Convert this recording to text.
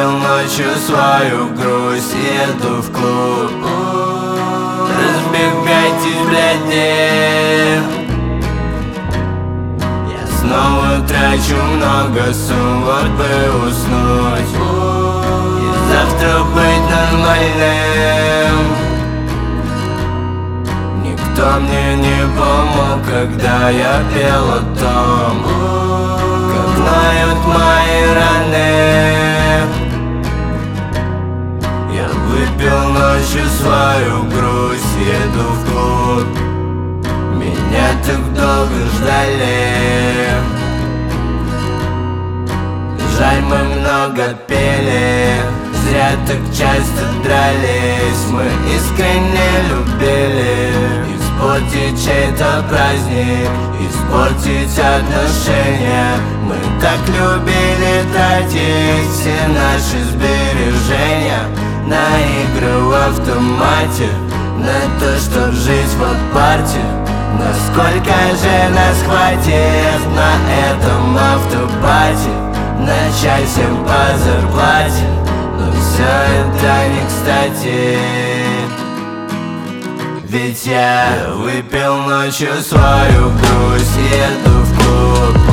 выпил ночью свою грусть, еду в клуб. Разбегайтесь, блядь, я снова трачу много сумм, вот бы уснуть и завтра быть нормальным. Никто мне не помог, когда я пел о том, как ноют мои раны. Я выпил ночью свою грусть, еду в клуб. Меня так долго ждали, жаль, мы много пели, зря так часто дрались. Мы искренне любили испортить чей-то праздник, испортить отношения. Мы так любили тратить все наши сбережения на игры в автомате, на то, чтоб жить в апарте. Насколько же нас хватит на этом автопате, начать всем по зарплате, но все это не кстати. Ведь я выпил ночью свою грусть, еду в клуб.